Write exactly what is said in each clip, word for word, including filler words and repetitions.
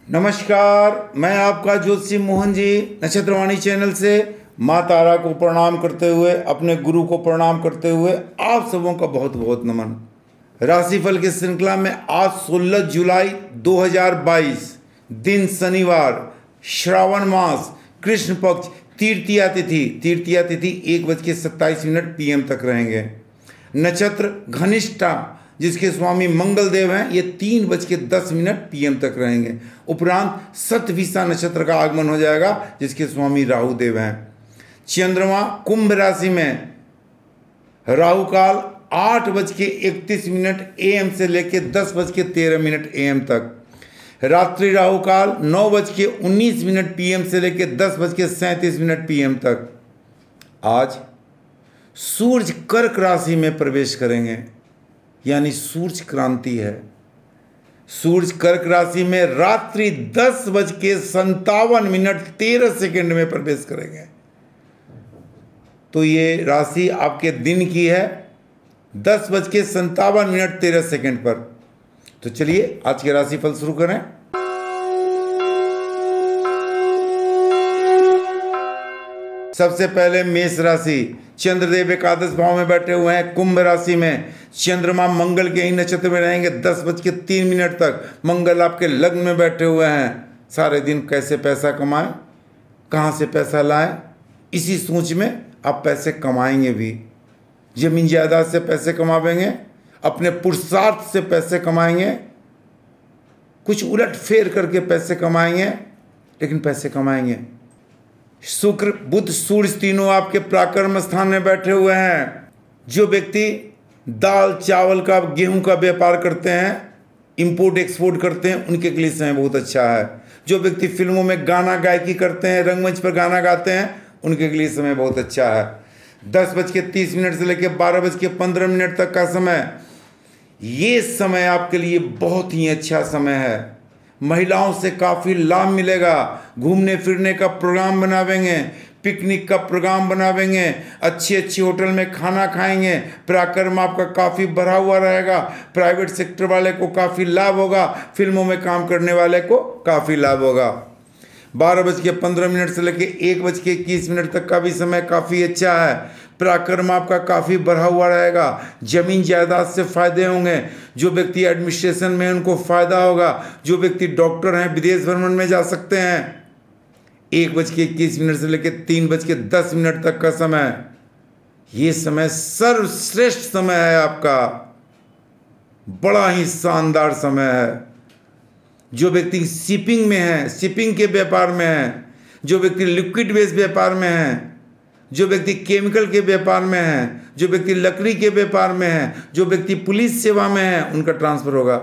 नमस्कार, मैं आपका ज्योतिषी मोहन जी नक्षत्रवाणी चैनल से माँ तारा को प्रणाम करते हुए, अपने गुरु को प्रणाम करते हुए आप सबों का बहुत बहुत नमन। राशिफल की श्रृंखला में आज सोलह जुलाई दो हज़ार बाईस, दिन शनिवार, श्रावण मास, कृष्ण पक्ष, तृतीया तिथि तृतीया तिथि एक बज के सत्ताईस मिनट पी एम तक रहेंगे। नक्षत्र घनिष्ठा, जिसके स्वामी मंगल देव हैं, ये तीन बज के दस मिनट पी एम तक रहेंगे। उपरांत शतभिषा नक्षत्र का आगमन हो जाएगा, जिसके स्वामी राहु देव हैं। चंद्रमा कुंभ राशि में, राहु काल आठ बज के इकतीस मिनट ए एम से लेके दस बज के तेरह मिनट ए एम तक। रात्रि राहु काल नौ बज के उन्नीस मिनट पी एम से लेके दस बज के सैंतीस मिनट पी एम तक। आज सूर्य कर्क राशि में प्रवेश करेंगे, यानी सूर्य क्रांति है। सूर्य कर्क राशि में रात्रि दस बज के संतावन मिनट तेरह सेकेंड में प्रवेश करेंगे। तो ये राशि आपके दिन की है, दस बज के संतावन मिनट तेरह सेकेंड पर। तो चलिए आज के राशिफल शुरू करें। सबसे पहले मेष राशि, चंद्रदेव एकादश भाव में बैठे हुए हैं। कुंभ राशि में चंद्रमा मंगल के ही नक्षत्र में रहेंगे दस बज के तीन मिनट तक। मंगल आपके लग्न में बैठे हुए हैं। सारे दिन कैसे पैसा कमाएं, कहाँ से पैसा लाएं, इसी सोच में आप पैसे कमाएंगे भी। जमीन जायदाद से पैसे कमाएंगे, अपने पुरुषार्थ से पैसे कमाएंगे, कुछ उलट फेर करके पैसे कमाएंगे, लेकिन पैसे कमाएंगे। शुक्र बुध सूर्य तीनों आपके पराक्रम स्थान में बैठे हुए हैं। जो व्यक्ति दाल चावल का गेहूं का व्यापार करते हैं, इंपोर्ट एक्सपोर्ट करते हैं, उनके लिए समय बहुत अच्छा है। जो व्यक्ति फिल्मों में गाना गायकी करते हैं, रंगमंच पर गाना गाते हैं, उनके लिए समय बहुत अच्छा है। दस बज के तीस मिनट से लेकर बारह बज के पंद्रह मिनट तक का समय, ये समय आपके लिए बहुत ही अच्छा समय है। महिलाओं से काफ़ी लाभ मिलेगा। घूमने फिरने का प्रोग्राम बनावेंगे, पिकनिक का प्रोग्राम बनावेंगे, अच्छे अच्छे होटल में खाना खाएंगे। पराक्रम आपका काफ़ी बढ़ा हुआ रहेगा। प्राइवेट सेक्टर वाले को काफ़ी लाभ होगा, फिल्मों में काम करने वाले को काफ़ी लाभ होगा। बारह बज के पंद्रह मिनट से लेकर एक बज के इक्कीस मिनट तक का भी समय काफ़ी अच्छा है। पराक्रम आपका काफ़ी बढ़ा हुआ रहेगा। जमीन जायदाद से फायदे होंगे। जो व्यक्ति एडमिनिस्ट्रेशन में हैं, उनको फायदा होगा। जो व्यक्ति डॉक्टर हैं, विदेश भ्रमण में जा सकते हैं। एक बज के इक्कीस मिनट से लेकर तीन बज के दस मिनट तक का समय, ये समय सर्वश्रेष्ठ समय है आपका। बड़ा ही शानदार समय है। जो व्यक्ति शिपिंग में है, शिपिंग के व्यापार में है, जो व्यक्ति लिक्विड वेस्ट व्यापार में है, जो व्यक्ति केमिकल के व्यापार में है, जो व्यक्ति लकड़ी के व्यापार में है, जो व्यक्ति पुलिस सेवा में है, उनका ट्रांसफर होगा।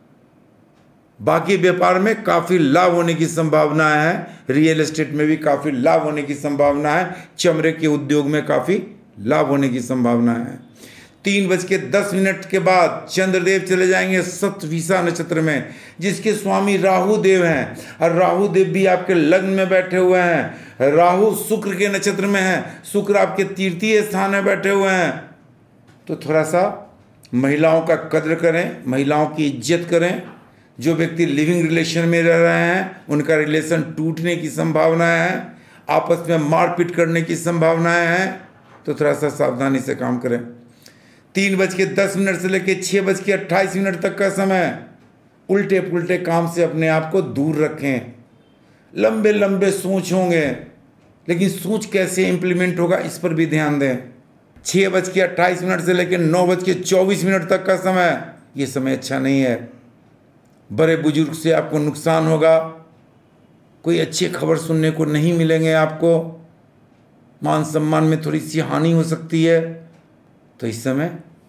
बाकी व्यापार में काफ़ी लाभ होने की संभावना है। रियल एस्टेट में भी काफ़ी लाभ होने की संभावना है। चमड़े के उद्योग में काफ़ी लाभ होने की संभावना है। तीन बज के दस मिनट के बाद चंद्रदेव चले जाएंगे शतभिषा नक्षत्र में, जिसके स्वामी राहु देव हैं। और राहु देव भी आपके लग्न में बैठे हुए हैं। राहु शुक्र के नक्षत्र में है। शुक्र आपके तृतीय स्थान में बैठे हुए हैं। तो थोड़ा सा महिलाओं का कद्र करें, महिलाओं की इज्जत करें। जो व्यक्ति लिविंग रिलेशन में रह रहे हैं, उनका रिलेशन टूटने की संभावनाएं हैं। आपस में मारपीट करने की संभावनाएं हैं। तो थोड़ा सा सावधानी से काम करें। तीन बज के दस मिनट से लेकर छः बज के अट्ठाईस मिनट तक का समय, उल्टे पुल्टे काम से अपने आप को दूर रखें। लंबे लंबे सोच होंगे, लेकिन सोच कैसे इम्प्लीमेंट होगा, इस पर भी ध्यान दें। छः बज के अट्ठाईस मिनट से लेकर नौ बज के चौबीस मिनट तक का समय, ये समय अच्छा नहीं है। बड़े बुजुर्ग से आपको नुकसान होगा। कोई अच्छी खबर सुनने को नहीं मिलेंगे आपको। मान सम्मान में थोड़ी सी हानि हो सकती है। तो इस समय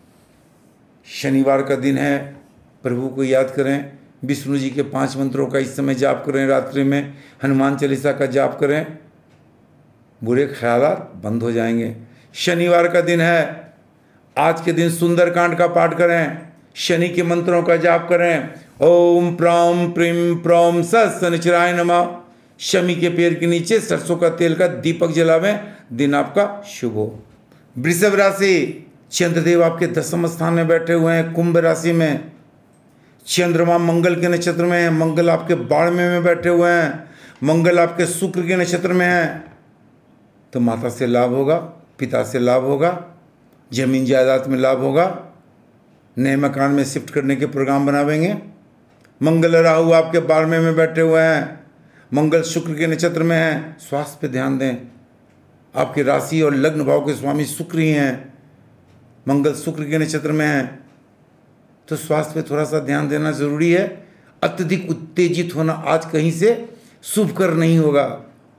शनिवार का दिन है, प्रभु को याद करें। विष्णु जी के पांच मंत्रों का इस समय जाप करें। रात्रि में हनुमान चालीसा का जाप करें। बुरे ख्यालात बंद हो जाएंगे। शनिवार का दिन है। आज के दिन सुंदरकांड का पाठ करें। शनि के मंत्रों का जाप करें। ओम प्रौम प्रीम प्रौम स शनिचराय नमः। शमी के पेड़ के नीचे सरसों का तेल का दीपक जलावें। दिन आपका शुभ हो। वृषभ राशि, चंद्रदेव आपके दसम स्थान में बैठे हुए हैं। कुंभ राशि में चंद्रमा मंगल के नक्षत्र में है, मंगल आपके बारहवें में बैठे हुए हैं, मंगल आपके शुक्र के नक्षत्र में है। तो माता से लाभ होगा, पिता से लाभ होगा, जमीन जायदाद में लाभ होगा, नए मकान में शिफ्ट करने के प्रोग्राम बनावेंगे। मंगल राहु आपके बारहवें में बैठे हुए हैं, मंगल शुक्र के नक्षत्र में है। स्वास्थ्य पे ध्यान दें, आपकी राशि और लग्न भाव के स्वामी शुक्र ही हैं, मंगल शुक्र के नक्षत्र में है, तो स्वास्थ्य पे थोड़ा सा ध्यान देना जरूरी है। अत्यधिक उत्तेजित होना आज कहीं से शुभकर नहीं होगा।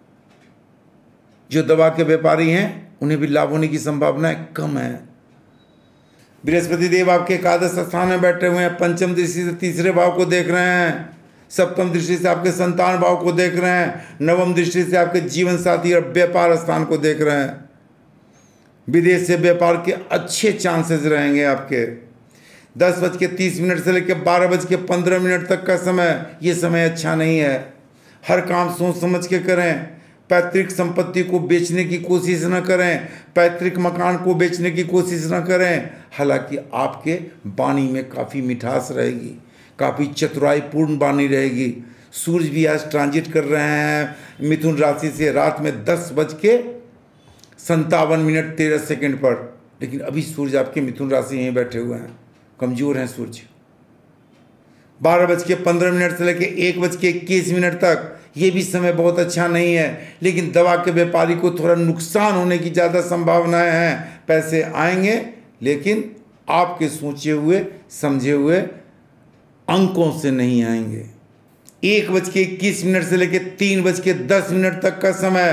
जो दवा के व्यापारी हैं उन्हें भी लाभ होने की संभावना कम है। बृहस्पति देव आपके एकादश स्थान में बैठे हुए हैं, पंचम दृष्टि से तीसरे भाव को देख रहे हैं, सप्तम दृष्टि से आपके संतान भाव को देख रहे हैं, नवम दृष्टि से आपके जीवन साथी और व्यापार स्थान को देख रहे हैं। विदेश से व्यापार के अच्छे चांसेस रहेंगे आपके। दस बज के तीस मिनट से लेकर बारह बज के पंद्रह मिनट तक का समय, ये समय अच्छा नहीं है। हर काम सोच समझ के करें। पैतृक संपत्ति को बेचने की कोशिश न करें, पैतृक मकान को बेचने की कोशिश न करें। हालांकि आपके वाणी में काफ़ी मिठास रहेगी, काफ़ी चतुराईपूर्ण वाणी रहेगी। सूर्य भी आज ट्रांजिट कर रहे हैं मिथुन राशि से रात में दस बज के संतावन मिनट तेरह सेकेंड पर, लेकिन अभी सूर्य आपके मिथुन राशि यहीं बैठे हुए हैं, कमजोर हैं सूर्य। बारह बज के पंद्रह मिनट से लेकर एक बज के इक्कीस मिनट तक ये भी समय बहुत अच्छा नहीं है, लेकिन दवा के व्यापारी को थोड़ा नुकसान होने की ज़्यादा संभावनाएं हैं। पैसे आएंगे लेकिन आपके सोचे हुए समझे हुए अंकों से नहीं आएंगे। एक बज के इक्कीस मिनट से लेकर तीन बज के दस मिनट तक का समय,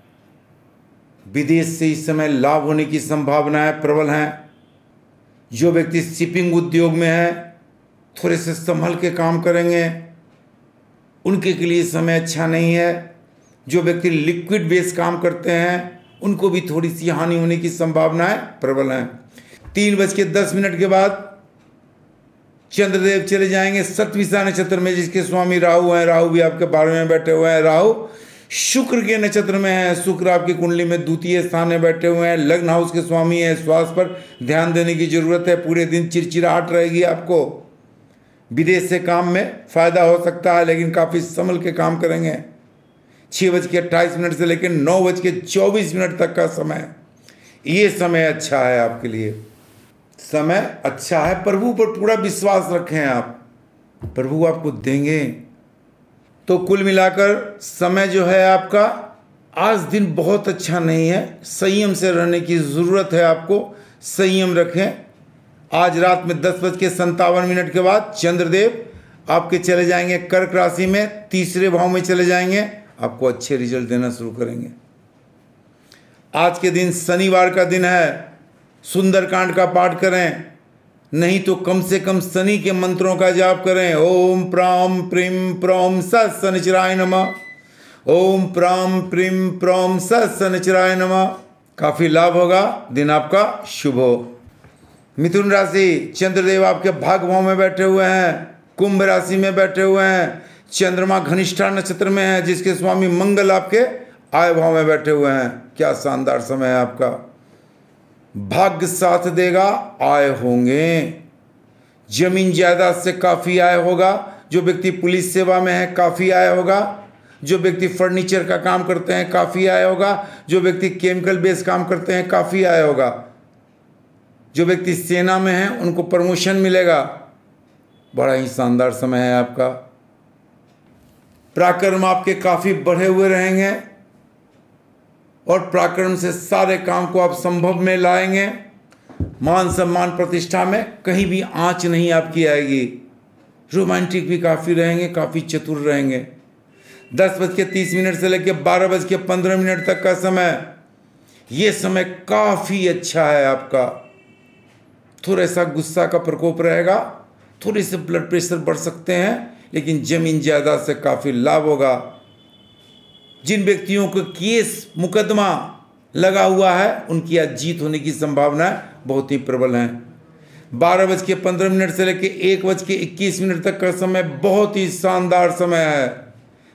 विदेश से इस समय लाभ होने की संभावनाएं प्रबल हैं। जो व्यक्ति शिपिंग उद्योग में है थोड़े से संभल के काम करेंगे, उनके के लिए समय अच्छा नहीं है। जो व्यक्ति लिक्विड बेस काम करते हैं उनको भी थोड़ी सी हानि होने की संभावनाएं प्रबल हैं। तीन बज के दस मिनट के बाद चंद्रदेव चले जाएंगे सतविसा नक्षत्र में, जिसके स्वामी राहु हैं। राहु भी आपके बारहवें में बैठे हुए हैं। राहु शुक्र के नक्षत्र में है। शुक्र आपकी कुंडली में द्वितीय स्थान में बैठे हुए हैं, लग्न हाउस के स्वामी है। स्वास्थ्य पर ध्यान देने की जरूरत है। पूरे दिन चिड़चिड़ाहट रहेगी आपको। विदेश से काम में फायदा हो सकता है, लेकिन काफ़ी संभल के काम करेंगे। छः बज के अट्ठाईस मिनट से लेकर नौ बज के चौबीस मिनट तक का समय, ये समय अच्छा है आपके लिए। समय अच्छा है। प्रभु पर पूरा विश्वास रखें आप, प्रभु आपको देंगे। तो कुल मिलाकर समय जो है आपका आज दिन बहुत अच्छा नहीं है। संयम से रहने की ज़रूरत है आपको। संयम रखें। आज रात में दस बज के संतावन मिनट के बाद चंद्रदेव आपके चले जाएंगे कर्क राशि में, तीसरे भाव में चले जाएंगे। आपको अच्छे रिजल्ट देना शुरू करेंगे। आज के दिन शनिवार का दिन है। सुंदरकांड का पाठ करें, नहीं तो कम से कम शनि के मंत्रों का जाप करें। ओम प्राम प्रीम प्रोम स शनिचराय नमः, ओम प्राम प्रीम प्रोम स शनिचराय नमः। काफ़ी लाभ होगा। दिन आपका शुभ हो। मिथुन राशि, चंद्रदेव आपके भाग भाव में बैठे हुए हैं, कुंभ राशि में बैठे हुए हैं। चंद्रमा घनिष्ठा नक्षत्र में है, जिसके स्वामी मंगल आपके आय भाव में बैठे हुए हैं। क्या शानदार समय है आपका। भाग्य साथ देगा, आय होंगे। जमीन जायदाद से काफ़ी आय होगा। जो व्यक्ति पुलिस सेवा में है काफ़ी आय होगा। जो व्यक्ति फर्नीचर का काम करते हैं काफ़ी आय होगा। जो व्यक्ति केमिकल बेस्ड काम करते हैं काफ़ी आय होगा। जो व्यक्ति सेना में हैं उनको प्रमोशन मिलेगा। बड़ा ही शानदार समय है आपका। पराक्रम आपके काफ़ी बढ़े हुए रहेंगे और पराक्रम से सारे काम को आप संभव में लाएंगे। मान सम्मान प्रतिष्ठा में कहीं भी आंच नहीं आपकी आएगी। रोमांटिक भी काफ़ी रहेंगे, काफ़ी चतुर रहेंगे। दस बज के तीस मिनट से लेकर बारह बज के पंद्रह मिनट तक का समय, ये समय काफ़ी अच्छा है आपका। थोड़ा सा गुस्सा का प्रकोप रहेगा, थोड़े से ब्लड प्रेशर बढ़ सकते हैं, लेकिन जमीन जायदाद से काफ़ी लाभ होगा। जिन व्यक्तियों को केस मुकदमा लगा हुआ है उनकी आज जीत होने की संभावना बहुत ही प्रबल है। बारह बज के पंद्रह मिनट से लेकर एक बज के इक्कीस मिनट तक का समय बहुत ही शानदार समय है।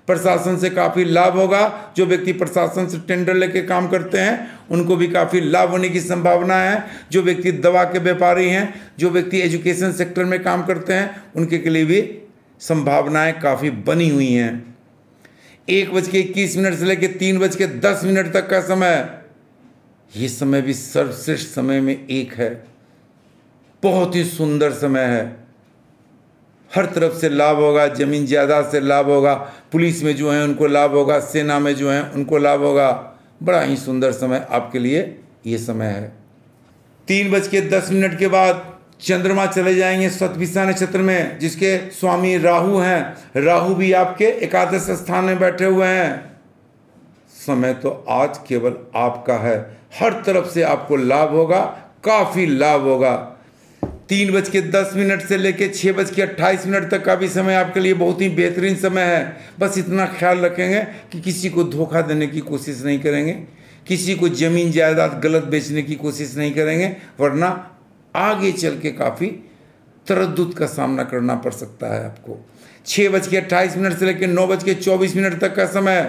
प्रशासन से काफ़ी लाभ होगा। जो व्यक्ति प्रशासन से टेंडर लेके काम करते हैं उनको भी काफ़ी लाभ होने की संभावना है। जो व्यक्ति दवा के व्यापारी हैं, जो व्यक्ति एजुकेशन सेक्टर में काम करते हैं, उनके के लिए भी संभावनाएं काफ़ी बनी हुई हैं। एक बज के इक्कीस मिनट से लेकर तीन बज के दस मिनट तक का समय, ये समय भी सर्वश्रेष्ठ समय में एक है। बहुत ही सुंदर समय है। हर तरफ से लाभ होगा, जमीन जायदाद से लाभ होगा, पुलिस में जो है उनको लाभ होगा, सेना में जो है उनको लाभ होगा। बड़ा ही सुंदर समय आपके लिए ये समय है। तीन बज के दस मिनट के बाद चंद्रमा चले जाएंगे शतभिषा नक्षत्र में, जिसके स्वामी राहु हैं। राहु भी आपके एकादश स्थान में बैठे हुए हैं। समय तो आज केवल आपका है। हर तरफ से आपको लाभ होगा, काफ़ी लाभ होगा। तीन बज के दस मिनट से लेकर छः बज के अट्ठाईस मिनट तक का भी समय आपके लिए बहुत ही बेहतरीन समय है। बस इतना ख्याल रखेंगे कि किसी को धोखा देने की कोशिश नहीं करेंगे, किसी को ज़मीन जायदाद गलत बेचने की कोशिश नहीं करेंगे, वरना आगे चल के काफ़ी तरद्दुद का सामना करना पड़ सकता है आपको। छः बज के अट्ठाईस मिनट से लेकर नौ बज के चौबीस मिनट तक का समय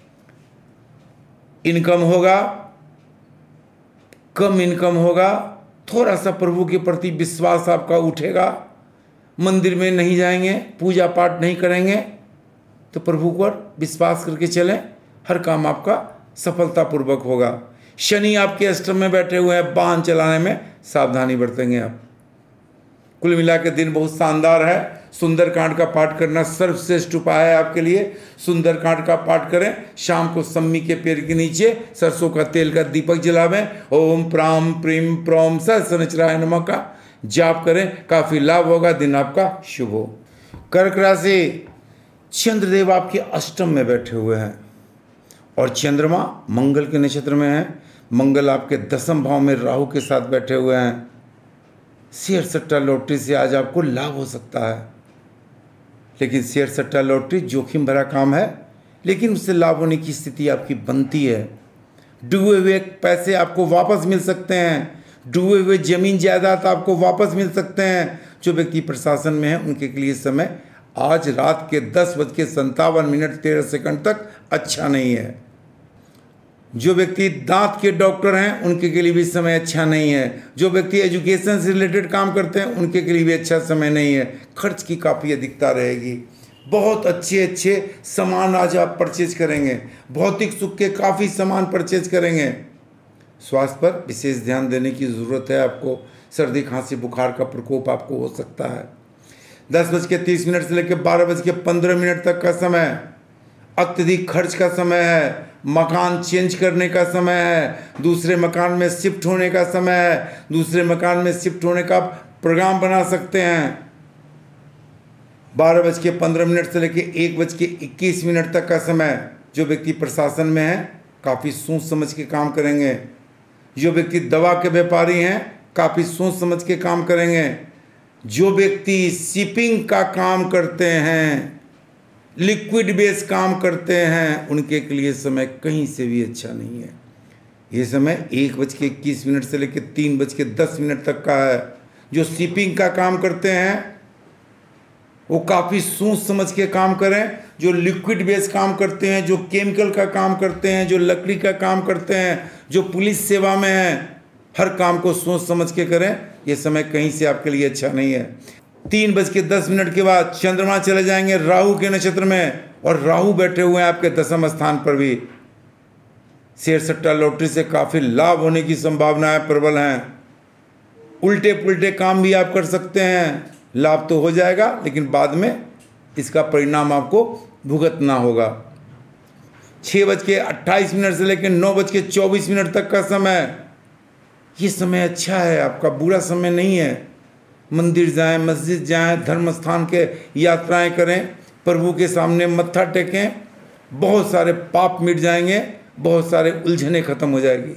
इनकम होगा, कम इनकम होगा, थोड़ा सा प्रभु के प्रति विश्वास आपका उठेगा। मंदिर में नहीं जाएंगे, पूजा पाठ नहीं करेंगे, तो प्रभु पर विश्वास करके चलें, हर काम आपका सफलतापूर्वक होगा। शनि आपके अष्टम में बैठे हुए हैं, वाहन चलाने में सावधानी बरतेंगे आप। कुल मिला के दिन बहुत शानदार है। सुंदरकांड का पाठ करना सर्वश्रेष्ठ उपाय है आपके लिए। सुंदरकांड का पाठ करें, शाम को सम्मी के पेड़ के नीचे सरसों का तेल का दीपक जलावें, ओम प्राम प्रीम प्रोम सहस्रचराय नमः का जाप करें, काफ़ी लाभ होगा, दिन आपका शुभ हो। कर्क राशि, चंद्रदेव आपके अष्टम में बैठे हुए हैं और चंद्रमा मंगल के नक्षत्र में है। मंगल आपके दसम भाव में राहु के साथ बैठे हुए हैं। शेयर सट्टा लॉटरी से आज आपको लाभ हो सकता है, लेकिन शेयर सट्टा लॉटरी जोखिम भरा काम है, लेकिन उससे लाभ होने की स्थिति आपकी बनती है। डूबे हुए पैसे आपको वापस मिल सकते हैं, डूबे हुए जमीन जायदाद आपको वापस मिल सकते हैं। जो व्यक्ति प्रशासन में है उनके लिए समय आज रात के दस बज के संतावन मिनट तेरह सेकंड तक अच्छा नहीं है। जो व्यक्ति दांत के डॉक्टर हैं उनके के लिए भी समय अच्छा नहीं है। जो व्यक्ति एजुकेशन से रिलेटेड काम करते हैं उनके के लिए भी अच्छा समय नहीं है। खर्च की काफ़ी अधिकता रहेगी। बहुत अच्छे अच्छे सामान आज आप परचेज करेंगे, भौतिक सुख के काफ़ी सामान परचेज करेंगे। स्वास्थ्य पर विशेष ध्यान देने की ज़रूरत है आपको। सर्दी खांसी बुखार का प्रकोप आपको हो सकता है। दस बज के तीस मिनट से लेकर बारह बज के पंद्रह मिनट तक का समय अत्यधिक खर्च का समय है। मकान चेंज करने का समय है, दूसरे मकान में शिफ्ट होने का समय है, दूसरे मकान में शिफ्ट होने का प्रोग्राम बना सकते हैं। बारह बज के पंद्रह मिनट से लेकर एक बज के इक्कीस मिनट तक का समय जो व्यक्ति प्रशासन में है काफ़ी सोच समझ के काम करेंगे। जो व्यक्ति दवा के व्यापारी हैं काफ़ी सोच समझ के काम करेंगे। जो व्यक्ति शिपिंग का काम करते हैं, लिक्विड बेस काम करते हैं, उनके के लिए समय कहीं से भी अच्छा नहीं है। ये समय एक बज के इक्कीस मिनट से लेकर तीन बज के दस मिनट तक का है। जो शिपिंग का काम करते हैं वो काफ़ी सोच समझ के काम करें। जो लिक्विड बेस काम करते हैं, जो केमिकल का काम करते हैं, जो लकड़ी का काम करते हैं, जो पुलिस सेवा में हैं, हर काम को सोच समझ के करें। ये समय कहीं से आपके लिए अच्छा नहीं है। तीन बज के दस मिनट के बाद चंद्रमा चले जाएंगे राहु के नक्षत्र में और राहु बैठे हुए हैं आपके दसम स्थान पर भी। शेयर सट्टा लॉटरी से काफ़ी लाभ होने की संभावनाएं प्रबल हैं। उल्टे पुल्टे काम भी आप कर सकते हैं, लाभ तो हो जाएगा लेकिन बाद में इसका परिणाम आपको भुगतना होगा। छः बज के अट्ठाईस मिनट से लेकर नौ बज के चौबीस मिनट तक का समय, ये समय अच्छा है आपका, बुरा समय नहीं है। मंदिर जाएं, मस्जिद जाएं, धर्म स्थान के यात्राएं करें, प्रभु के सामने मत्था टेकें, बहुत सारे पाप मिट जाएंगे, बहुत सारे उलझने खत्म हो जाएगी।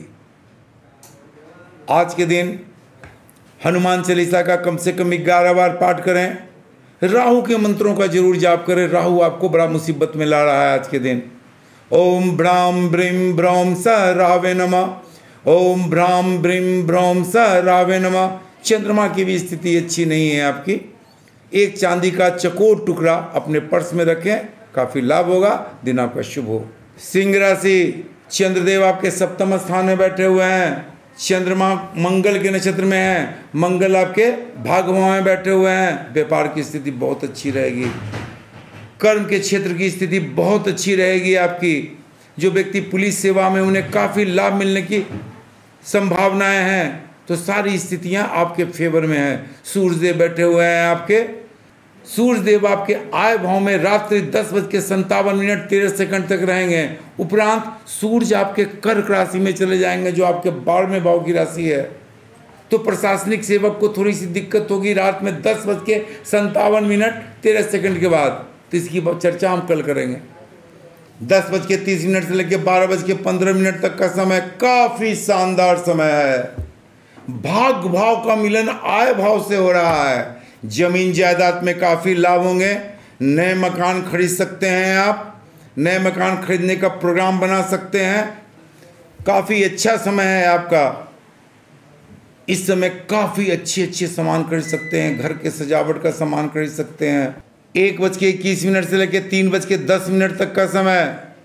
आज के दिन हनुमान चालीसा का कम से कम ग्यारह बार पाठ करें। राहु के मंत्रों का जरूर जाप करें। राहु आपको बड़ा मुसीबत में ला रहा है आज के दिन। ओम ब्राम ब्रीम ब्रौम स रावे नमः, ओम ब्राम ब्रीम ब्रौम स रावे नमः। चंद्रमा की भी स्थिति अच्छी नहीं है आपकी। एक चांदी का चकोर टुकड़ा अपने पर्स में रखें, काफ़ी लाभ होगा, दिन आपका शुभ हो। सिंह राशि, चंद्रदेव आपके सप्तम स्थान में बैठे हुए हैं, चंद्रमा मंगल के नक्षत्र में है, मंगल आपके भाग भाव में बैठे हुए हैं। व्यापार की स्थिति बहुत अच्छी रहेगी, कर्म के क्षेत्र की स्थिति बहुत अच्छी रहेगी आपकी। जो व्यक्ति पुलिस सेवा में, उन्हें काफ़ी लाभ मिलने की संभावनाएं हैं, तो सारी स्थितियां आपके फेवर में हैं। सूर्यदेव बैठे हुए हैं आपके, सूर्यदेव आपके आय भाव में रात्रि दस बज के संतावन मिनट तेरह सेकंड तक रहेंगे। उपरांत सूर्य आपके कर्क राशि में चले जाएंगे, जो आपके बारहवें भाव की राशि है। तो प्रशासनिक सेवक को थोड़ी सी दिक्कत होगी रात में दस बज के संतावन मिनट तेरह सेकंड के बाद, तो इसकी चर्चा हम कल करेंगे। दस बज के तीस मिनट से लेकर बारह बज के पंद्रह मिनट तक का समय काफ़ी शानदार समय है। भाग भाव का मिलन आय भाव से हो रहा है। जमीन जायदाद में काफ़ी लाभ होंगे। नए मकान खरीद सकते हैं आप, नए मकान खरीदने का प्रोग्राम बना सकते हैं। काफ़ी अच्छा समय है आपका। इस समय काफ़ी अच्छे अच्छे सामान खरीद सकते हैं, घर के सजावट का सामान खरीद सकते हैं। एक बज के इक्कीस मिनट से लेकर तीन बज के दस मिनट तक का समय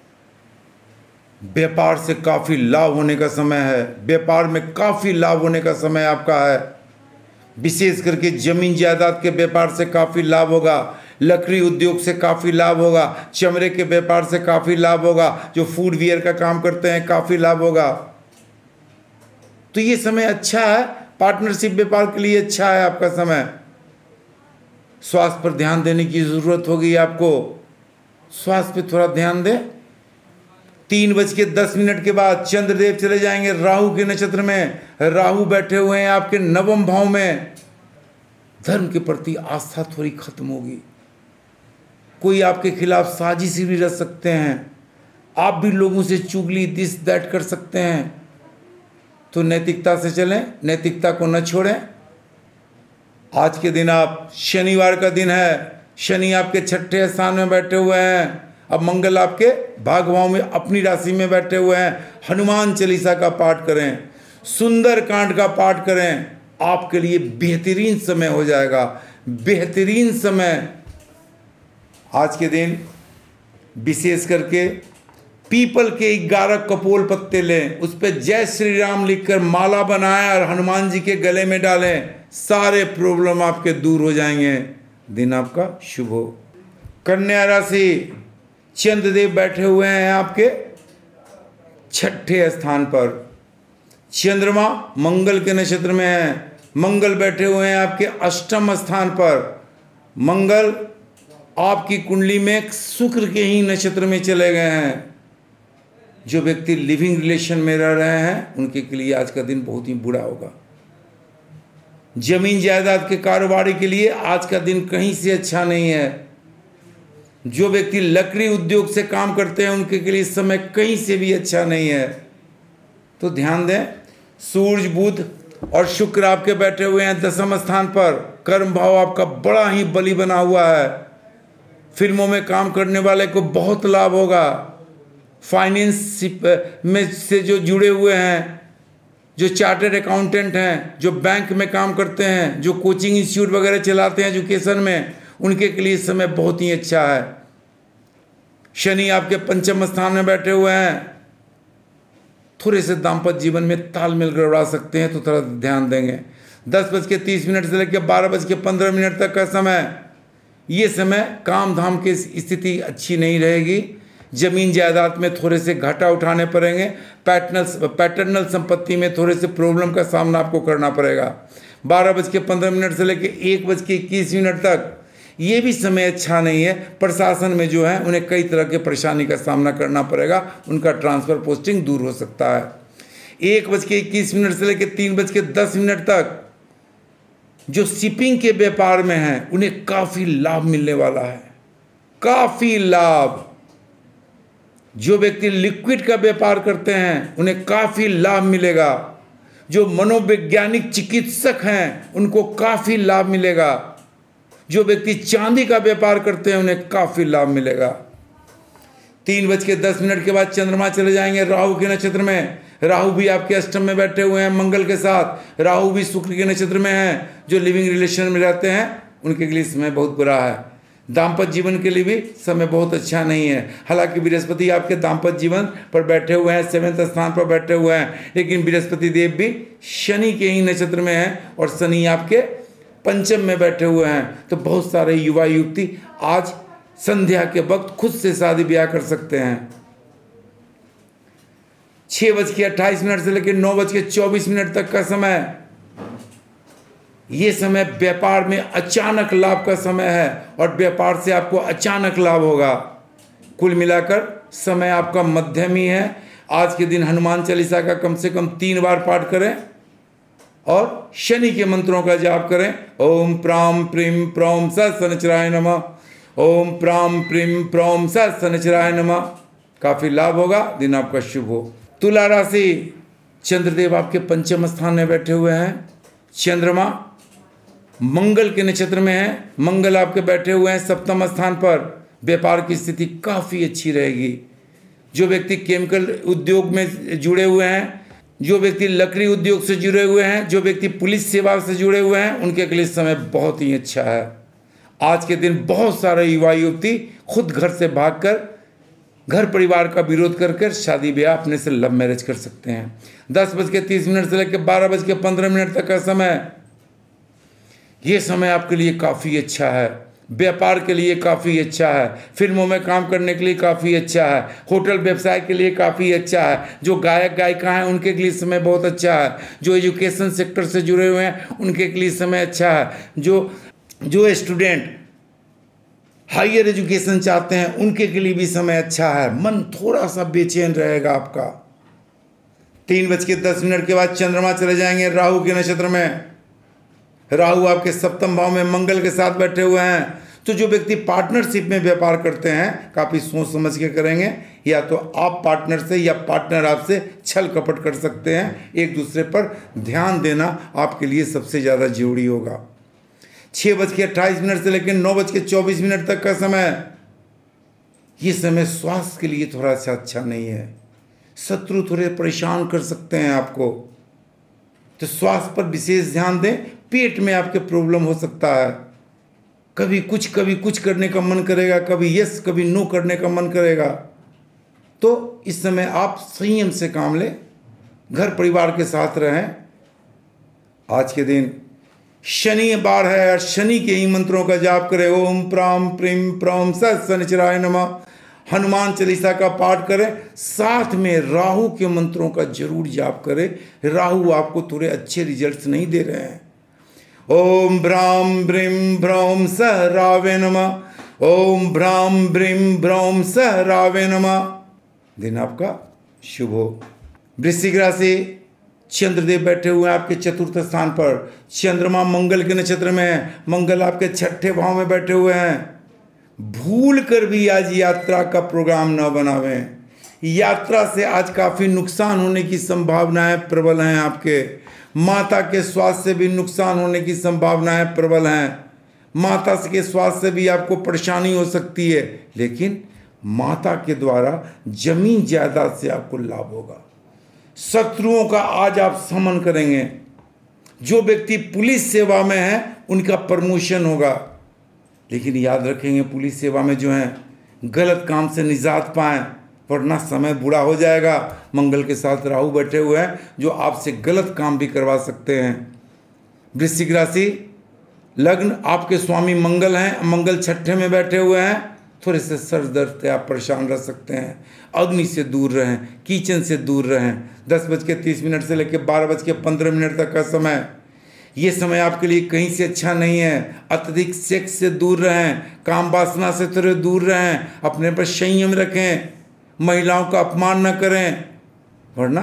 व्यापार से काफ़ी लाभ होने का समय है। व्यापार में काफ़ी लाभ होने का समय आपका है। विशेष करके जमीन जायदाद के व्यापार से काफ़ी लाभ होगा, लकड़ी उद्योग से काफ़ी लाभ होगा, चमड़े के व्यापार से काफ़ी लाभ होगा, जो फूड वियर का काम करते हैं काफ़ी लाभ होगा। तो ये समय अच्छा है, पार्टनरशिप व्यापार के लिए अच्छा है आपका समय। स्वास्थ्य पर ध्यान देने की ज़रूरत होगी आपको, स्वास्थ्य पे थोड़ा ध्यान दें। तीन बज के दस मिनट के बाद चंद्रदेव चले जाएंगे राहु के नक्षत्र में। राहु बैठे हुए हैं आपके नवम भाव में। धर्म के प्रति आस्था थोड़ी खत्म होगी, कोई आपके खिलाफ साजिश भी रच सकते हैं, आप भी लोगों से चुगली दिस दैट कर सकते हैं। तो नैतिकता से चलें, नैतिकता को न छोड़ें। आज के दिन आप, शनिवार का दिन है, शनि आपके छठे स्थान में बैठे हुए हैं। अब मंगल आपके भाग भाव में अपनी राशि में बैठे हुए हैं। हनुमान चालीसा का पाठ करें, सुंदर कांड का पाठ करें, आपके लिए बेहतरीन समय हो जाएगा, बेहतरीन समय। आज के दिन विशेष करके पीपल के ग्यारह कपोल पत्ते लें, उस पर जय श्री राम लिखकर माला बनाएं और हनुमान जी के गले में डालें, सारे प्रॉब्लम आपके दूर हो जाएंगे। दिन आपका शुभ हो। कन्या राशि, चंद्रदेव बैठे हुए हैं आपके छठे स्थान पर। चंद्रमा मंगल के नक्षत्र में है, मंगल बैठे हुए हैं आपके अष्टम स्थान पर। मंगल आपकी कुंडली में शुक्र के ही नक्षत्र में चले गए हैं। जो व्यक्ति लिविंग रिलेशन में रह रहे हैं उनके के लिए आज का दिन बहुत ही बुरा होगा। जमीन जायदाद के कारोबारी के लिए आज का दिन कहीं से अच्छा नहीं है। जो व्यक्ति लकड़ी उद्योग से काम करते हैं उनके के लिए इस समय कहीं से भी अच्छा नहीं है। तो ध्यान दें, सूर्य बुध और शुक्र आपके बैठे हुए हैं दसम स्थान पर। कर्म भाव आपका बड़ा ही बली बना हुआ है। फिल्मों में काम करने वाले को बहुत लाभ होगा। फाइनेंस में से जो जुड़े हुए हैं, जो चार्टर्ड अकाउंटेंट हैं, जो बैंक में काम करते हैं, जो कोचिंग इंस्टीट्यूट वगैरह चलाते हैं एजुकेशन में, उनके के लिए इस समय बहुत ही अच्छा है। शनि आपके पंचम स्थान में बैठे हुए हैं। थोड़े से दाम्पत्य जीवन में तालमेल गड़बड़ा सकते हैं, तो थोड़ा ध्यान देंगे। दस बज के तीस मिनट से लेकर बारह बज के पंद्रह मिनट तक का समय, ये समय काम धाम की स्थिति अच्छी नहीं रहेगी। जमीन जायदाद में थोड़े से घाटा उठाने पड़ेंगे। पैटर्नल पैटर्नल संपत्ति में थोड़े से प्रॉब्लम का सामना आपको करना पड़ेगा। बारह बज के पंद्रह मिनट से लेकर एक बज के इक्कीस मिनट तक ये भी समय अच्छा नहीं है। प्रशासन में जो है उन्हें कई तरह के परेशानी का सामना करना पड़ेगा, उनका ट्रांसफ़र पोस्टिंग दूर हो सकता है। एक बज के इक्कीस मिनट से लेकर तीन बज के दस मिनट तक जो शिपिंग के व्यापार में हैं उन्हें काफ़ी लाभ मिलने वाला है, काफ़ी लाभ। जो व्यक्ति लिक्विड का व्यापार करते हैं उन्हें काफ़ी लाभ मिलेगा। जो मनोवैज्ञानिक चिकित्सक हैं उनको काफ़ी लाभ मिलेगा। जो व्यक्ति चांदी का व्यापार करते हैं उन्हें काफ़ी लाभ मिलेगा। तीन बज के दस मिनट के बाद चंद्रमा चले जाएंगे राहु के नक्षत्र में। राहु भी आपके अष्टम में बैठे हुए हैं मंगल के साथ। राहु भी शुक्र के नक्षत्र में है। जो लिविंग रिलेशन में रहते हैं उनके लिए समय बहुत बुरा है। दाम्पत्य जीवन के लिए भी समय बहुत अच्छा नहीं है। हालांकि बृहस्पति आपके दाम्पत्य जीवन पर बैठे हुए हैं, सेवेंथ स्थान पर बैठे हुए हैं, लेकिन बृहस्पति देव भी शनि के ही नक्षत्र में हैं और शनि आपके पंचम में बैठे हुए हैं। तो बहुत सारे युवा युवती आज संध्या के वक्त खुद से शादी ब्याह कर सकते हैं। छह बज के अट्ठाईस मिनट से लेकर नौ बज के चौबीस मिनट तक का समय, ये समय व्यापार में अचानक लाभ का समय है और व्यापार से आपको अचानक लाभ होगा। कुल मिलाकर समय आपका मध्यम ही है। आज के दिन हनुमान चालीसा का कम से कम तीन बार पाठ करें और शनि के मंत्रों का जाप करें। ओम प्राम प्रीम प्रौम स शनिचराय नमः, ओम प्राम प्रीम प्रौम स शनिचराय नमः। काफी लाभ होगा, दिन आपका शुभ हो। तुला राशि, चंद्रदेव आपके पंचम स्थान में बैठे हुए हैं। चंद्रमा मंगल के नक्षत्र में है, मंगल आपके बैठे हुए हैं सप्तम स्थान पर। व्यापार की स्थिति काफ़ी अच्छी रहेगी। जो व्यक्ति केमिकल उद्योग में जुड़े हुए हैं, जो व्यक्ति लकड़ी उद्योग से जुड़े हुए हैं, जो व्यक्ति पुलिस सेवा से जुड़े हुए हैं, उनके लिए समय बहुत ही अच्छा है। आज के दिन बहुत सारे युवा युवती खुद घर से भागकर घर परिवार का विरोध करके शादी ब्याह अपने से लव मैरिज कर सकते हैं। दस बज के तीस मिनट से लेकर बारह बज के पंद्रह मिनट तक का समय, ये समय आपके लिए काफ़ी अच्छा है। व्यापार के लिए काफ़ी अच्छा है, फिल्मों में काम करने के लिए काफ़ी अच्छा है, होटल व्यवसाय के लिए काफ़ी अच्छा है, जो गायक गायिका हैं उनके लिए समय बहुत अच्छा है, जो एजुकेशन सेक्टर से जुड़े हुए हैं उनके लिए समय अच्छा है, जो जो स्टूडेंट हायर एजुकेशन चाहते हैं उनके लिए भी समय अच्छा है। मन थोड़ा सा बेचैन रहेगा आपका। तीन बज के दस मिनट के बाद चंद्रमा चले जाएंगे राहु के नक्षत्र में। राहु आपके सप्तम भाव में मंगल के साथ बैठे हुए हैं। तो जो व्यक्ति पार्टनरशिप में व्यापार करते हैं काफ़ी सोच समझ के करेंगे, या तो आप पार्टनर से या पार्टनर आपसे छल कपट कर सकते हैं। एक दूसरे पर ध्यान देना आपके लिए सबसे ज़्यादा जरूरी होगा। छः बज के अट्ठाईस मिनट से लेकर नौ बज के चौबीस मिनट तक का समय, ये समय स्वास्थ्य के लिए थोड़ा सा अच्छा नहीं है। शत्रु थोड़े परेशान कर सकते हैं आपको, तो स्वास्थ्य पर विशेष ध्यान दें। पेट में आपके प्रॉब्लम हो सकता है, कभी कुछ कभी कुछ करने का मन करेगा, कभी यस कभी नो करने का मन करेगा। तो इस समय आप संयम से काम लें, घर परिवार के साथ रहें। आज के दिन शनि बार है और शनि के ही मंत्रों का जाप करें। ओम प्राम प्रीम प्रौम स शनिचराय नमः। हनुमान चालीसा का पाठ करें, साथ में राहु के मंत्रों का जरूर जाप करें। राहु आपको थोड़े अच्छे रिजल्ट्स नहीं दे रहे हैं। ओम भ्राम ब्रीम भ्रौम स रावे नमः, ओम भ्राम ब्रीम भ्रौम स रावे नमः। दिन आपका शुभ हो। वृश्चिक राशि, चंद्रदेव बैठे हुए हैं आपके चतुर्थ स्थान पर। चंद्रमा मंगल के नक्षत्र में है, मंगल आपके छठे भाव में बैठे हुए हैं। भूल कर भी आज यात्रा का प्रोग्राम न बनावें। यात्रा से आज काफ़ी नुकसान होने की संभावनाएं प्रबल हैं। आपके माता के स्वास्थ्य से भी नुकसान होने की संभावनाएं प्रबल हैं। माता के स्वास्थ्य से भी आपको परेशानी हो सकती है, लेकिन माता के द्वारा जमीन जायदाद से आपको लाभ होगा। शत्रुओं का आज आप समन करेंगे। जो व्यक्ति पुलिस सेवा में है उनका प्रमोशन होगा, लेकिन याद रखेंगे पुलिस सेवा में जो हैं गलत काम से निजात पाएं, वरना समय बुरा हो जाएगा। मंगल के साथ राहु बैठे हुए हैं जो आपसे गलत काम भी करवा सकते हैं। वृश्चिक राशि, लग्न आपके स्वामी मंगल हैं, मंगल छठे में बैठे हुए हैं। थोड़े से सर दर्द से आप परेशान रह सकते हैं। अग्नि से दूर रहें, किचन से दूर रहें। दस बज के तीस मिनट से लेकर बारह बज के पंद्रह मिनट तक का समय, ये समय आपके लिए कहीं से अच्छा नहीं है। अत्यधिक सेक्स से दूर रहें, काम वासना से थोड़े दूर रहें, अपने पर संयम रखें, महिलाओं का अपमान न करें, वरना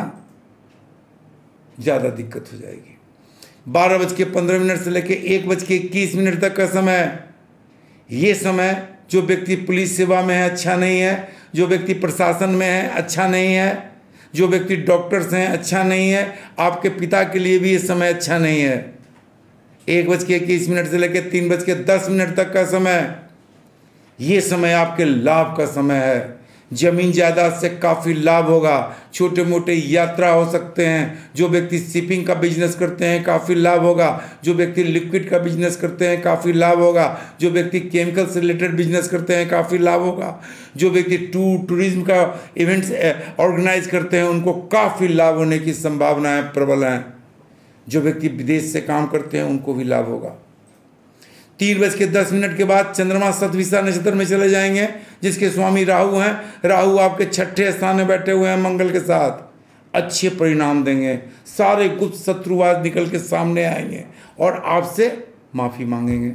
ज़्यादा दिक्कत हो जाएगी। बारह बज के पंद्रह मिनट से लेकर एक बज के इक्कीस मिनट तक का समय, ये समय जो व्यक्ति पुलिस सेवा में है अच्छा नहीं है, जो व्यक्ति प्रशासन में है अच्छा नहीं है, जो व्यक्ति डॉक्टर्स हैं अच्छा नहीं है, आपके पिता के लिए भी ये समय अच्छा नहीं है। एक बज के इक्कीस मिनट से लेकर तीन बज के दस मिनट तक का समय, ये समय आपके लाभ का समय है। जमीन जायदाद से काफ़ी लाभ होगा। छोटे मोटे यात्रा हो सकते हैं। जो व्यक्ति शिपिंग का बिजनेस करते हैं काफ़ी लाभ होगा। जो व्यक्ति लिक्विड का बिजनेस करते हैं काफ़ी लाभ होगा। जो व्यक्ति केमिकल से रिलेटेड बिजनेस करते हैं काफ़ी लाभ होगा। जो व्यक्ति टूर टूरिज्म का इवेंट्स ऑर्गेनाइज करते हैं उनको काफ़ी लाभ होने की संभावनाएं प्रबल हैं। जो व्यक्ति विदेश से काम करते हैं उनको भी लाभ होगा। तीन बज के दस मिनट के बाद चंद्रमा शतभिषा नक्षत्र में चले जाएंगे, जिसके स्वामी राहु हैं। राहु आपके छठे स्थान में बैठे हुए हैं मंगल के साथ। अच्छे परिणाम देंगे। सारे गुप्त शत्रुवाद निकल के सामने आएंगे और आपसे माफ़ी मांगेंगे।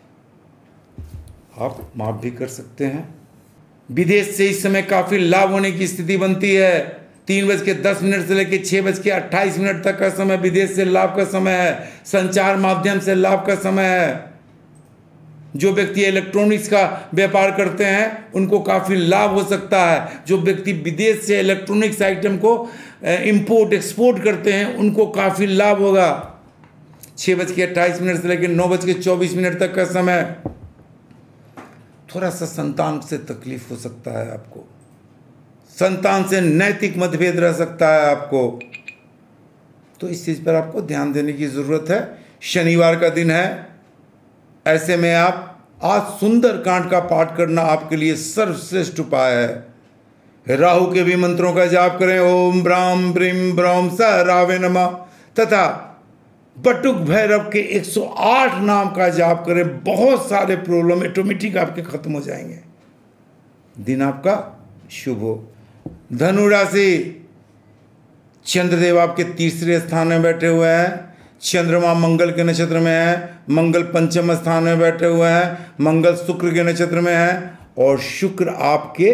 आप माफ़ भी कर सकते हैं। विदेश से इस समय काफ़ी लाभ होने की स्थिति बनती है। तीन बज के दस मिनट से लेकर छः बज के अट्ठाईस मिनट तक का समय विदेश से लाभ का समय है। संचार माध्यम से लाभ का समय है। जो व्यक्ति इलेक्ट्रॉनिक्स का व्यापार करते हैं उनको काफ़ी लाभ हो सकता है। जो व्यक्ति विदेश से इलेक्ट्रॉनिक्स आइटम को इंपोर्ट एक्सपोर्ट करते हैं उनको काफ़ी लाभ होगा। छः बज के अट्ठाईस मिनट से लेकर नौ बज के चौबीस मिनट तक का समय थोड़ा सा संतान से तकलीफ हो सकता है आपको। संतान से नैतिक मतभेद रह सकता है आपको, तो इस चीज़ पर आपको ध्यान देने की ज़रूरत है। शनिवार का दिन है, ऐसे में आप आज सुंदर कांड का पाठ करना आपके लिए सर्वश्रेष्ठ उपाय है। राहु के भी मंत्रों का जाप करें। ओम ब्राम ब्रीम ब्रह्म स रावे नमः तथा बटुक भैरव के एक सौ आठ नाम का जाप करें। बहुत सारे प्रॉब्लम ऑटोमेटिक आपके खत्म हो जाएंगे। दिन आपका शुभ हो। धनु राशि, चंद्रदेव आपके तीसरे स्थान में बैठे हुए हैं। चंद्रमा मंगल के नक्षत्र में है। मंगल पंचम स्थान में बैठे हुए हैं। मंगल शुक्र के नक्षत्र में है और शुक्र आपके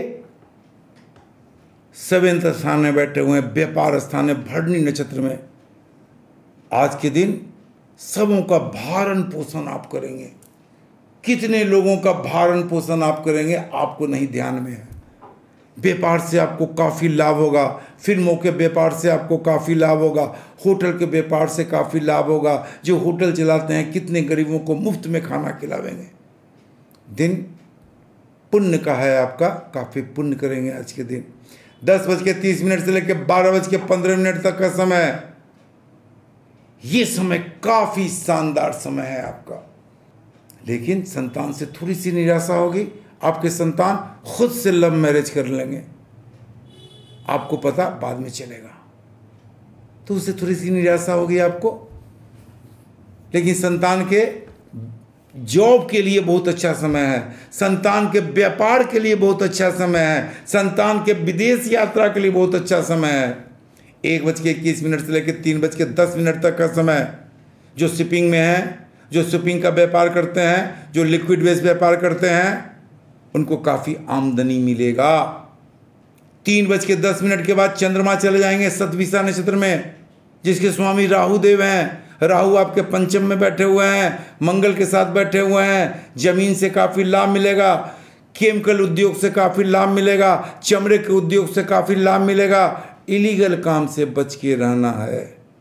सेवेंथ स्थान में बैठे हुए हैं, व्यापार स्थान में भरणी नक्षत्र में। आज के दिन सबों का भारण पोषण आप करेंगे। कितने लोगों का भारण पोषण आप करेंगे आपको नहीं ध्यान में है। व्यापार से आपको काफ़ी लाभ होगा। फिल्मों के व्यापार से आपको काफ़ी लाभ होगा। होटल के व्यापार से काफ़ी लाभ होगा। जो होटल चलाते हैं कितने गरीबों को मुफ्त में खाना खिलावेंगे। दिन पुण्य का है आपका, काफ़ी पुण्य करेंगे आज के दिन। दस बज के तीस मिनट से लेकर बारह बज के पंद्रह मिनट तक का समय, ये समय काफ़ी शानदार समय है आपका। लेकिन संतान से थोड़ी सी निराशा होगी। आपके संतान खुद से लव मैरिज कर लेंगे, आपको पता बाद में चलेगा, तो उससे थोड़ी सी निराशा होगी आपको। लेकिन संतान के जॉब के लिए बहुत अच्छा समय है। संतान के व्यापार के लिए बहुत अच्छा समय है। संतान के विदेश यात्रा के लिए बहुत अच्छा समय है। एक बज के इक्कीस मिनट से लेकर तीन बज के दस मिनट तक का समय, जो शिपिंग में है, जो शिपिंग का व्यापार करते हैं, जो लिक्विड वेस्ट व्यापार करते हैं, उनको काफ़ी आमदनी मिलेगा। तीन बज के दस मिनट के बाद चंद्रमा चले जाएंगे शतभिषा नक्षत्र में, जिसके स्वामी राहु देव हैं। राहु आपके पंचम में बैठे हुए हैं, मंगल के साथ बैठे हुए हैं। जमीन से काफ़ी लाभ मिलेगा। केमिकल उद्योग से काफ़ी लाभ मिलेगा। चमड़े के उद्योग से काफ़ी लाभ मिलेगा। इलीगल काम से बच के रहना है।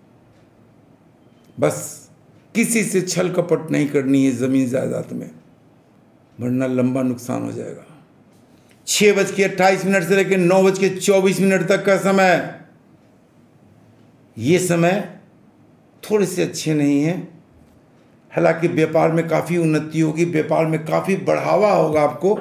बस किसी से छल कपट नहीं करनी है ज़मीन जायदाद में, वरना लंबा नुकसान हो जाएगा। छः बज के अट्ठाईस मिनट से लेकर नौ बज के चौबीस मिनट तक का समय, ये समय थोड़े से अच्छे नहीं हैं। हालांकि व्यापार में काफ़ी उन्नति होगी, व्यापार में काफ़ी बढ़ावा होगा आपको,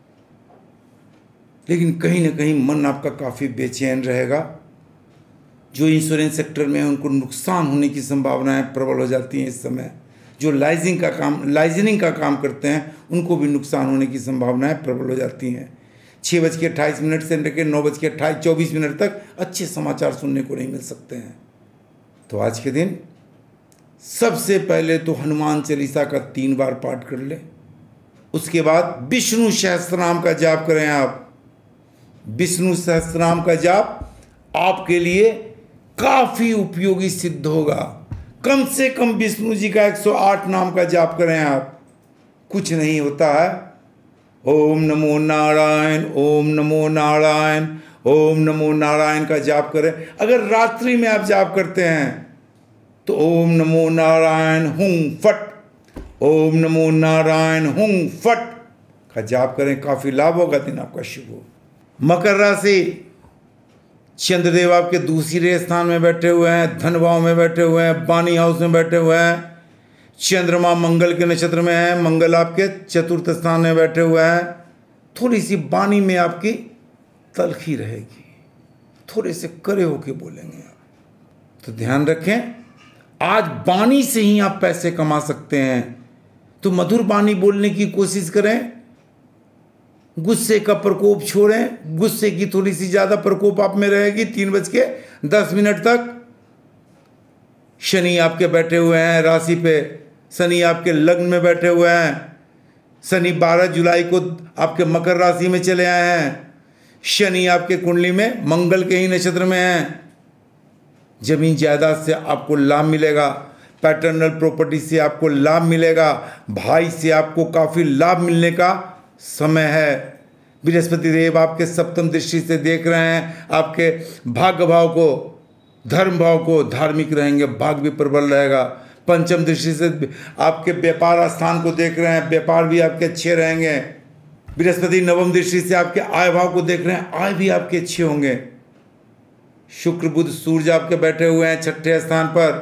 लेकिन कहीं ना कहीं मन आपका काफ़ी बेचैन रहेगा। जो इंश्योरेंस सेक्टर में है उनको नुकसान होने की संभावनाएं प्रबल हो जाती हैं इस समय। जो लाइजिंग का काम लाइजनिंग का काम करते हैं उनको भी नुकसान होने की संभावनाएं प्रबल हो जाती हैं। छः बज के अट्ठाईस मिनट से लेकर नौ बज के अट्ठाईस चौबीस मिनट तक अच्छे समाचार सुनने को नहीं मिल सकते हैं। तो आज के दिन सबसे पहले तो हनुमान चालीसा का तीन बार पाठ कर लें। उसके बाद विष्णु सहस्त्रनाम का जाप करें। आप विष्णु सहस्त्रनाम का जाप आपके लिए काफ़ी उपयोगी सिद्ध होगा। कम से कम विष्णु जी का एक सौ आठ नाम का जाप करें आप, कुछ नहीं होता है। ओम नमो नारायण, ओम नमो नारायण, ओम नमो नारायण का जाप करें। अगर रात्रि में आप जाप करते हैं तो ओम नमो नारायण हुं फट, ओम नमो नारायण हुं फट का जाप करें, काफ़ी लाभ होगा, दिन आपका शुभ हो। मकर राशि, चंद्रदेव आपके दूसरे स्थान में बैठे हुए हैं, धन भाव में बैठे हुए हैं, बानी हाउस में बैठे हुए हैं। चंद्रमा मंगल के नक्षत्र में है, मंगल आपके चतुर्थ स्थान में बैठे हुए हैं। थोड़ी सी बानी में आपकी तलखी रहेगी, थोड़े से करे होके बोलेंगे आप, तो ध्यान रखें। आज बानी से ही आप पैसे कमा सकते हैं, तो मधुर बानी बोलने की कोशिश करें। गुस्से का प्रकोप छोड़ें, गुस्से की थोड़ी सी ज्यादा प्रकोप आप में रहेगी। तीन बज के दस मिनट तक शनि आपके बैठे हुए हैं राशि पे, शनि आपके लग्न में बैठे हुए हैं। शनि बारह जुलाई को आपके मकर राशि में चले आए हैं। शनि आपके कुंडली में मंगल के ही नक्षत्र में है। जमीन जायदाद से आपको लाभ मिलेगा, पैटर्नल प्रॉपर्टी से आपको लाभ मिलेगा, भाई से आपको काफी लाभ मिलने का समय है। बृहस्पति देव आपके सप्तम दृष्टि से देख रहे हैं आपके भाग्य भाव को, धर्म भाव को, धार्मिक रहेंगे, भाग्य भी प्रबल रहेगा। पंचम दृष्टि से आपके व्यापार स्थान को देख रहे हैं, व्यापार भी आपके अच्छे रहेंगे। बृहस्पति नवम दृष्टि से आपके आय भाव को देख रहे हैं, आय भी आपके अच्छे होंगे। शुक्र बुध सूर्य आपके बैठे हुए हैं छठे स्थान पर।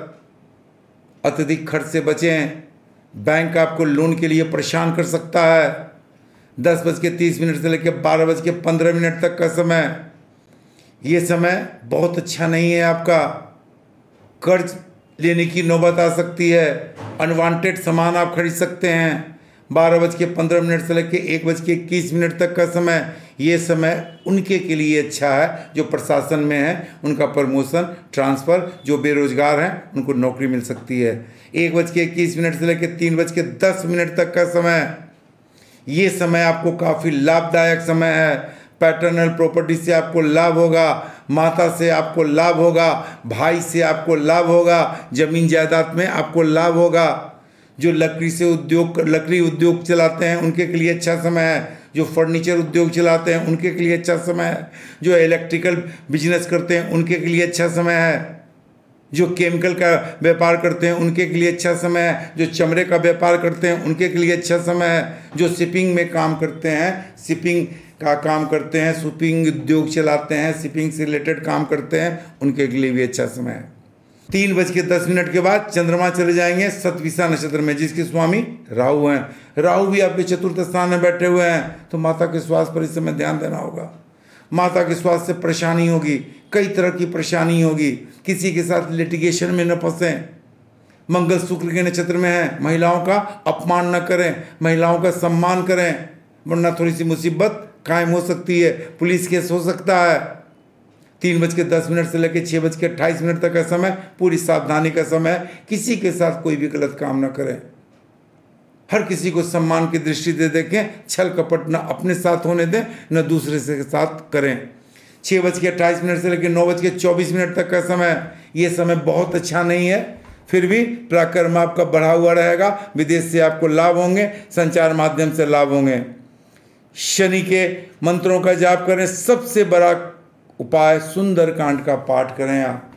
अत्यधिक खर्च से बचें, बैंक आपको लोन के लिए परेशान कर सकता है। दस बज के तीस मिनट से लेकर बारह बज के पंद्रह मिनट तक का समय, ये समय बहुत अच्छा नहीं है आपका। कर्ज लेने की नौबत आ सकती है, अनवांटेड सामान आप खरीद सकते हैं। बारह बज के पंद्रह मिनट से लेकर एक बज के इक्कीस मिनट तक का समय, ये समय उनके के लिए अच्छा है जो प्रशासन में है, उनका प्रमोशन ट्रांसफ़र, जो बेरोजगार हैं उनको नौकरी मिल सकती है। एक बज के इक्कीस मिनट से लेकर तीन बज के दस मिनट तक का समय, ये समय आपको काफ़ी लाभदायक समय है। पैटर्नल प्रॉपर्टी से आपको लाभ होगा, माता से आपको लाभ होगा, भाई से आपको लाभ होगा, जमीन जायदाद में आपको लाभ होगा। जो लकड़ी से उद्योग लकड़ी उद्योग चलाते हैं उनके के लिए अच्छा समय है। जो फर्नीचर उद्योग चलाते हैं उनके के लिए अच्छा समय है। जो इलेक्ट्रिकल बिजनेस करते हैं उनके के लिए अच्छा समय है। जो केमिकल का व्यापार करते हैं उनके के लिए अच्छा समय है। जो चमड़े का व्यापार करते हैं उनके के लिए अच्छा समय है। जो शिपिंग में काम करते हैं, शिपिंग का काम करते हैं, शिपिंग उद्योग चलाते हैं, शिपिंग से रिलेटेड काम करते हैं, उनके के लिए भी अच्छा समय है। तीन बज के दस मिनट के बाद चंद्रमा चले जाएंगे सतविसा नक्षत्र में, जिसके स्वामी राहु हैं। राहु भी आपके चतुर्थ स्थान में बैठे हुए हैं, तो माता के स्वास्थ्य पर इस समय ध्यान देना होगा। माता के स्वास्थ्य से परेशानी होगी, कई तरह की परेशानी होगी। किसी के साथ लिटिगेशन में न फंसें। मंगल शुक्र के नक्षत्र में है, महिलाओं का अपमान न करें, महिलाओं का सम्मान करें, वरना थोड़ी सी मुसीबत कायम हो सकती है, पुलिस केस हो सकता है। तीन बज के दस मिनट से लेकर छः बज के अट्ठाईस मिनट तक का समय पूरी सावधानी का समय है। किसी के साथ कोई भी गलत काम न करें, हर किसी को सम्मान की दृष्टि से देखें, छल कपट न अपने साथ होने दें न दूसरे से साथ करें। छः बज के अट्ठाईस मिनट से लेकर नौ बज के चौबीस मिनट तक का समय, ये समय बहुत अच्छा नहीं है, फिर भी पराक्रम आपका बढ़ा हुआ रहेगा। विदेश से आपको लाभ होंगे, संचार माध्यम से लाभ होंगे। शनि के मंत्रों का जाप करें। सबसे बड़ा उपाय सुंदर कांड का पाठ करें आप।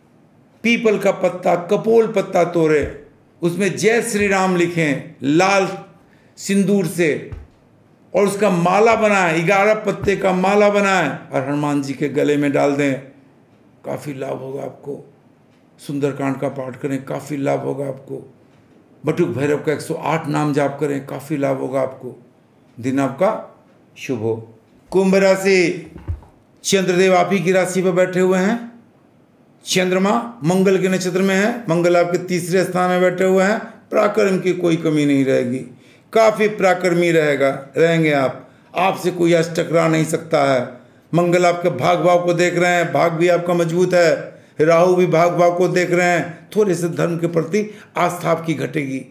पीपल का पत्ता, कपोल पत्ता तोड़े, उसमें जय श्री राम लिखें लाल सिंदूर से, और उसका माला बनाएं, ग्यारह पत्ते का माला बनाएं और हनुमान जी के गले में डाल दें। काफ़ी लाभ होगा आपको। सुंदरकांड का पाठ करें, काफ़ी लाभ होगा आपको। बटुक भैरव का एक सौ आठ नाम जाप करें, काफ़ी लाभ होगा आपको। दिन आपका शुभ हो। कुंभ राशि, चंद्रदेव आप ही की राशि पर बैठे हुए हैं। चंद्रमा मंगल के नक्षत्र में है, मंगल आपके तीसरे स्थान में बैठे हुए हैं। पराक्रम की कोई कमी नहीं रहेगी, काफ़ी पराक्रमी रहेगा रहेंगे आप, आपसे कोई आज टकरा नहीं सकता है। मंगल आपके भाग भाव को देख रहे हैं, भाग भी आपका मजबूत है। राहु भी भाग भाव को देख रहे हैं, थोड़े से धर्म के प्रति आस्था आपकी घटेगी।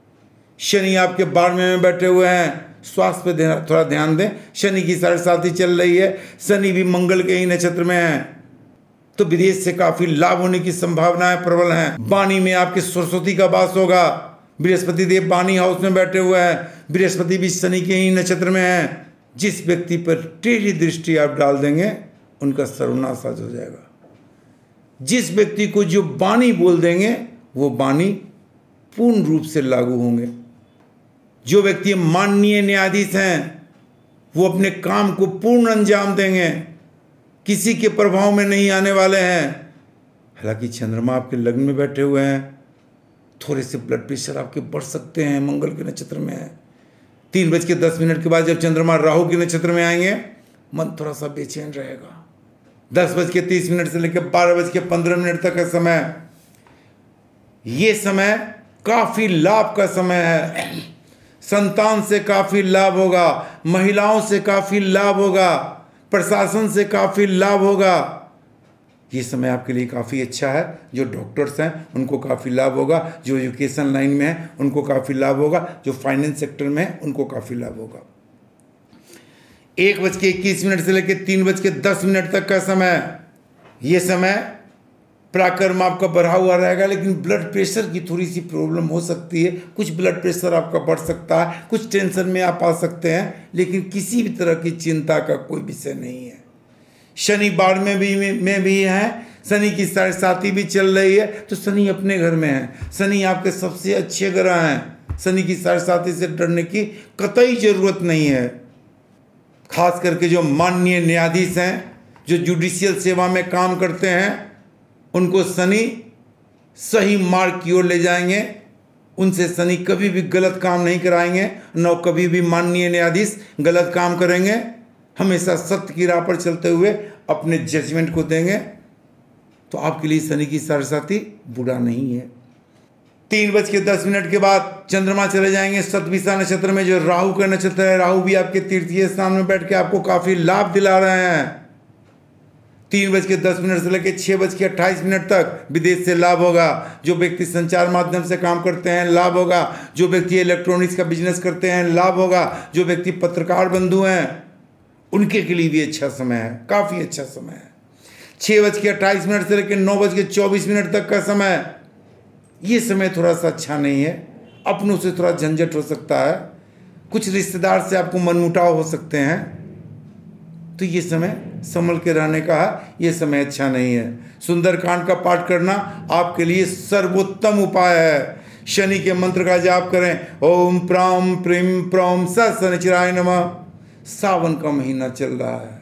शनि आपके बारहवें में बैठे हुए हैं, स्वास्थ्य पे थोड़ा ध्यान दें। शनि की साढ़े साथी चल रही है, शनि भी मंगल के ही नक्षत्र में है, तो विदेश से काफी लाभ होने की संभावनाएं प्रबल हैं। वाणी में आपके सरस्वती का वास होगा। बृहस्पति देव वाणी हाउस में बैठे हुए हैं, बृहस्पति भी शनि के ही नक्षत्र में है। जिस व्यक्ति पर टेढ़ी दृष्टि आप डाल देंगे उनका सर्वनाश आज हो जाएगा। जिस व्यक्ति को जो वाणी बोल देंगे वो वाणी पूर्ण रूप से लागू होंगे। जो व्यक्ति माननीय न्यायाधीश हैं वो अपने काम को पूर्ण अंजाम देंगे, किसी के प्रभाव में नहीं आने वाले हैं। हालांकि चंद्रमा आपके लग्न में बैठे हुए हैं, थोड़े से ब्लड प्रेशर आपके बढ़ सकते हैं, मंगल के नक्षत्र में है। तीन बज के दस मिनट के बाद जब चंद्रमा राहु के नक्षत्र में आएंगे, मन थोड़ा सा बेचैन रहेगा। दस बज के तीस मिनट से लेकर बारह बज के पंद्रह मिनट तक का समय, ये समय काफी लाभ का समय है। संतान से काफी लाभ होगा, महिलाओं से काफी लाभ होगा, प्रशासन से काफी लाभ होगा। ये समय आपके लिए काफ़ी अच्छा है। जो डॉक्टर्स हैं उनको काफ़ी लाभ होगा, जो एजुकेशन लाइन में है उनको काफ़ी लाभ होगा, जो फाइनेंस सेक्टर में है उनको काफ़ी लाभ होगा। एक बज के इक्कीस मिनट से लेकर तीन बज के दस मिनट तक का समय, ये समय पराक्रम आपका बढ़ा हुआ रहेगा, लेकिन ब्लड प्रेशर की थोड़ी सी प्रॉब्लम हो सकती है। कुछ ब्लड प्रेशर आपका बढ़ सकता है, कुछ टेंशन में आप आ सकते हैं, लेकिन किसी भी तरह की चिंता का कोई विषय नहीं है। शनि बाढ़ में भी में, में भी है, शनि की साढ़े भी चल रही है, तो शनि अपने घर में है। शनि आपके सबसे अच्छे ग्रह हैं, शनि की साढ़े से डरने की कतई जरूरत नहीं है। खास करके जो माननीय न्यायाधीश हैं, जो जुडिशियल सेवा में काम करते हैं, उनको शनि सही मार्ग की ओर ले जाएंगे। उनसे शनि कभी भी गलत काम नहीं कराएंगे, न कभी भी माननीय न्यायाधीश गलत काम करेंगे। हमेशा सत्य की राह पर चलते हुए अपने जजमेंट को देंगे, तो आपके लिए शनि की साढ़े बुरा नहीं है। तीन बज के दस मिनट के बाद चंद्रमा चले जाएंगे शतभिषा नक्षत्र में, जो राहु का नक्षत्र है। राहु भी आपके तृतीय स्थान में बैठ के आपको काफी लाभ दिला रहे हैं। तीन बज के दस मिनट से लेकर छः बज के अट्ठाईस मिनट तक विदेश से लाभ होगा। जो व्यक्ति संचार माध्यम से काम करते हैं लाभ होगा, जो व्यक्ति इलेक्ट्रॉनिक्स का बिजनेस करते हैं लाभ होगा, जो व्यक्ति पत्रकार बंधु हैं उनके के लिए भी अच्छा समय है, काफ़ी अच्छा समय है। छः बज के अट्ठाईस मिनट से लेकर नौ बज के चौबीस मिनट तक का समय, ये समय थोड़ा सा अच्छा नहीं है। अपनों से थोड़ा झंझट हो सकता है, कुछ रिश्तेदार से आपको मनमुटाव हो सकते हैं, तो ये समय संभल के रहने का है, ये समय अच्छा नहीं है। सुंदरकांड का पाठ करना आपके लिए सर्वोत्तम उपाय है। शनि के मंत्र का जाप करें, ओम प्राम प्रीम प्रौम स शनिचराय नमः। सावन का महीना चल रहा है,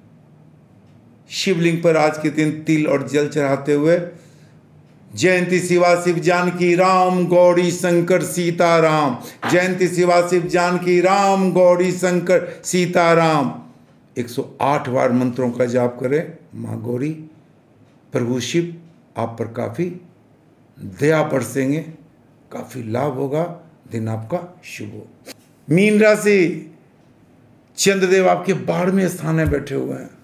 शिवलिंग पर आज के दिन तिल और जल चढ़ाते हुए जयंती शिवा शिव जानकी राम गौरी शंकर सीताराम, जयंती शिवा शिव जानकी राम गौरी शंकर सीताराम एक सौ आठ बार मंत्रों का जाप करें। माँ गौरी, प्रभु शिव आप पर काफ़ी दया बरसेंगे, काफ़ी लाभ होगा, दिन आपका शुभ हो। मीन राशि, चंद्रदेव आपके बारहवें स्थान में बैठे हुए हैं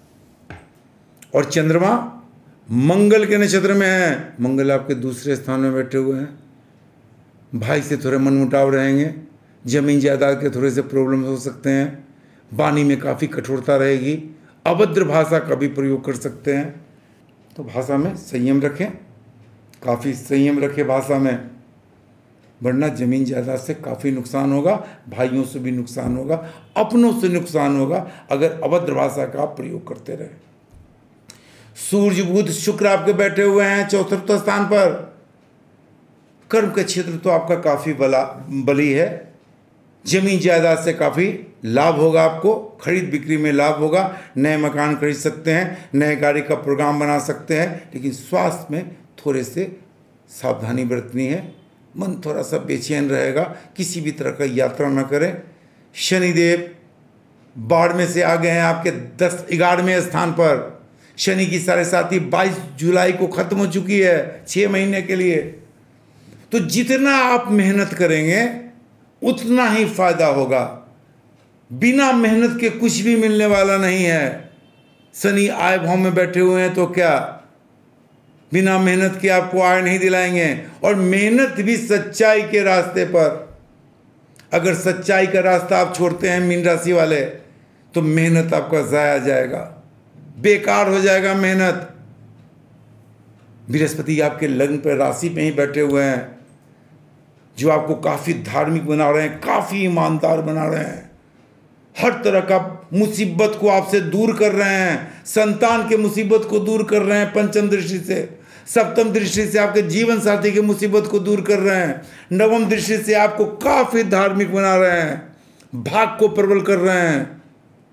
और चंद्रमा मंगल के नक्षत्र में है। मंगल आपके दूसरे स्थान में बैठे हुए हैं। भाई से थोड़े मनमुटाव रहेंगे, जमीन जायदाद के थोड़े से प्रॉब्लम हो सकते हैं, वाणी में काफ़ी कठोरता रहेगी, अभद्र भाषा का भी प्रयोग कर सकते हैं, तो भाषा में संयम रखें, काफ़ी संयम रखें भाषा में, वरना जमीन जायदाद से काफ़ी नुकसान होगा, भाइयों से भी नुकसान होगा, अपनों से नुकसान होगा अगर अभद्र भाषा का आप प्रयोग करते रहे। सूर्य बुध शुक्र आपके बैठे हुए हैं चौथे स्थान पर। कर्म का क्षेत्र तो आपका काफ़ी बला बली है, जमीन जायदाद से काफ़ी लाभ होगा, आपको खरीद बिक्री में लाभ होगा, नए मकान खरीद सकते हैं, नए गाड़ी का प्रोग्राम बना सकते हैं, लेकिन स्वास्थ्य में थोड़े से सावधानी बरतनी है। मन थोड़ा सा बेचैन रहेगा, किसी भी तरह का यात्रा न करें। शनिदेव बाढ़ में से आ गए हैं आपके दस ग्यारहवें स्थान पर। शनि की साढ़े साथी बाईस जुलाई को खत्म हो चुकी है, छः महीने के लिए। तो जितना आप मेहनत करेंगे उतना ही फायदा होगा, बिना मेहनत के कुछ भी मिलने वाला नहीं है। शनि आय भाव में बैठे हुए हैं तो क्या बिना मेहनत के आपको आय नहीं दिलाएंगे, और मेहनत भी सच्चाई के रास्ते पर। अगर सच्चाई का रास्ता आप छोड़ते हैं मीन राशि वाले, तो मेहनत आपका जाया जाएगा, बेकार हो जाएगा मेहनत। बृहस्पति आपके लग्न पर राशि पे ही बैठे हुए हैं, जो आपको काफ़ी धार्मिक बना रहे हैं, काफ़ी ईमानदार बना रहे हैं, हर तरह का मुसीबत को आपसे दूर कर रहे हैं, संतान के मुसीबत को दूर कर रहे हैं पंचम दृष्टि से, सप्तम दृष्टि से आपके जीवन साथी की मुसीबत को दूर कर रहे हैं, नवम दृष्टि से आपको काफ़ी धार्मिक बना रहे हैं, भाग को प्रबल कर रहे हैं।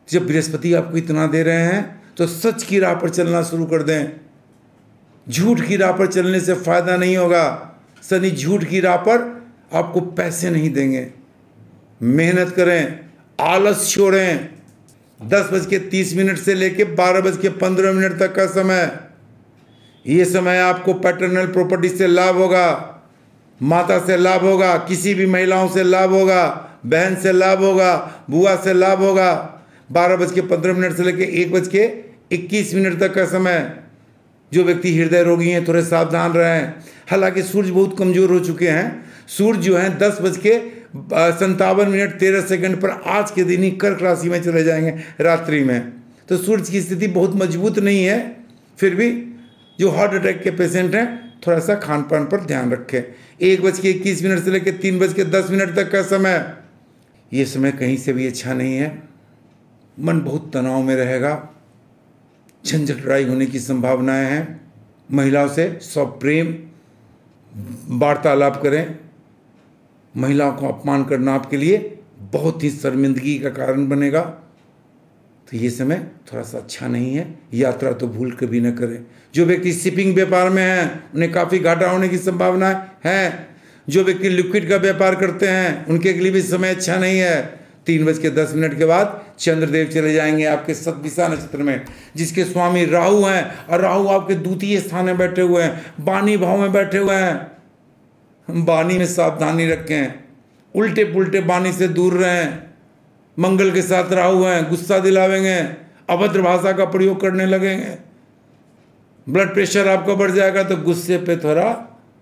जब बृहस्पति आपको इतना दे रहे हैं तो सच की राह पर चलना शुरू कर दें। झूठ की राह पर चलने से फायदा नहीं होगा। शनि झूठ की राह पर आपको पैसे नहीं देंगे। मेहनत करें, आलस छोड़ें। दस बज के तीस मिनट से लेके बारह बज के पंद्रह मिनट तक का समय, ये समय आपको पैटर्नल प्रॉपर्टी से लाभ होगा, माता से लाभ होगा, किसी भी महिलाओं से लाभ होगा, बहन से लाभ होगा, बुआ से लाभ होगा। बारह बज के पंद्रह मिनट से लेके एक बज के इक्कीस मिनट तक का समय, जो व्यक्ति हृदय रोगी हैं थोड़े सावधान रहें। हालांकि सूर्य बहुत कमज़ोर हो चुके हैं। सूर्य जो हैं दस बज के संतावन मिनट तेरह सेकंड पर आज के दिन ही कर्क राशि में चले जाएंगे रात्रि में। तो सूर्य की स्थिति बहुत मजबूत नहीं है। फिर भी जो हार्ट अटैक के पेशेंट हैं थोड़ा सा खान पान पर ध्यान रखें। एक बज के इक्कीस मिनट से लेकर तीन बज के दस मिनट तक का समय, ये समय कहीं से भी अच्छा नहीं है। मन बहुत तनाव में रहेगा, झंझट लड़ाई होने की संभावनाएं हैं। महिलाओं से सब प्रेम वार्तालाप करें। महिलाओं को अपमान करना आपके लिए बहुत ही शर्मिंदगी का कारण बनेगा। तो ये समय थोड़ा सा अच्छा नहीं है। यात्रा तो भूल कर भी न करें। जो व्यक्ति शिपिंग व्यापार में हैं उन्हें काफ़ी घाटा होने की संभावना है। जो व्यक्ति लिक्विड का व्यापार करते हैं उनके लिए भी समय अच्छा नहीं है। तीन बज के दस मिनट के बाद चंद्रदेव चले जाएंगे आपके सतभिषा नक्षत्र में, जिसके स्वामी राहु हैं, और राहु आपके द्वितीय स्थान में बैठे हुए हैं, वाणी भाव में बैठे हुए हैं। वाणी में सावधानी रखें, उल्टे पुल्टे वाणी से दूर रहें। मंगल के साथ राहु हैं, गुस्सा दिलावेंगे, अभद्र भाषा का प्रयोग करने लगेंगे, ब्लड प्रेशर आपका बढ़ जाएगा। तो गुस्से पे थोड़ा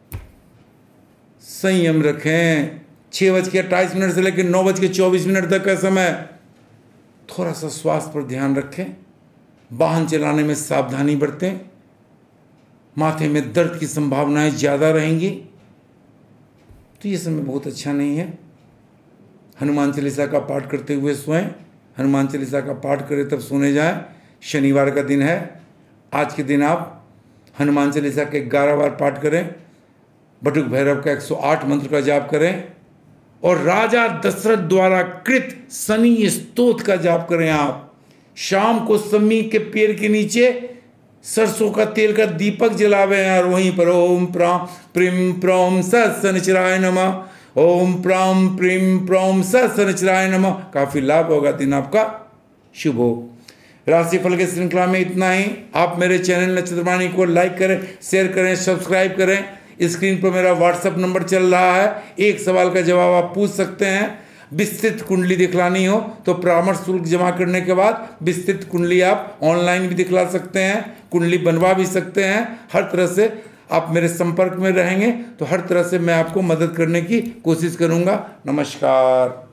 संयम रखें। छः बज के अट्ठाईस मिनट से लेकर नौ बज के चौबीस मिनट तक का समय, थोड़ा सा स्वास्थ्य पर ध्यान रखें। वाहन चलाने में सावधानी बरतें। माथे में दर्द की संभावनाएं ज़्यादा रहेंगी। तो ये समय बहुत अच्छा नहीं है। हनुमान चालीसा का पाठ करते हुए सोएं। हनुमान चालीसा का पाठ करें तब सोने जाएं। शनिवार का दिन है। आज के दिन आप हनुमान चालीसा के ग्यारह बार पाठ करें। बटुक भैरव का एक सौ आठ मंत्र का जाप करें और राजा दशरथ द्वारा कृत शनि स्तोत्र का जाप करें। आप शाम को शमी के पेड़ के नीचे सरसों का तेल का दीपक जलावे और वहीं पर ओम प्राम प्रीम प्रौम स शनिचराय नमः, ओम प्राम प्रीम प्रौम स शनिचराय नमः। काफी लाभ होगा, दिन आपका शुभ हो। राशिफल के श्रृंखला में इतना ही। आप मेरे चैनल नक्षत्रवाणी को लाइक करें, शेयर करें, सब्सक्राइब करें। स्क्रीन पर मेरा व्हाट्सएप नंबर चल रहा है। एक सवाल का जवाब आप पूछ सकते हैं। विस्तृत कुंडली दिखलानी हो तो परामर्श शुल्क जमा करने के बाद विस्तृत कुंडली आप ऑनलाइन भी दिखला सकते हैं, कुंडली बनवा भी सकते हैं। हर तरह से आप मेरे संपर्क में रहेंगे तो हर तरह से मैं आपको मदद करने की कोशिश करूंगा। नमस्कार।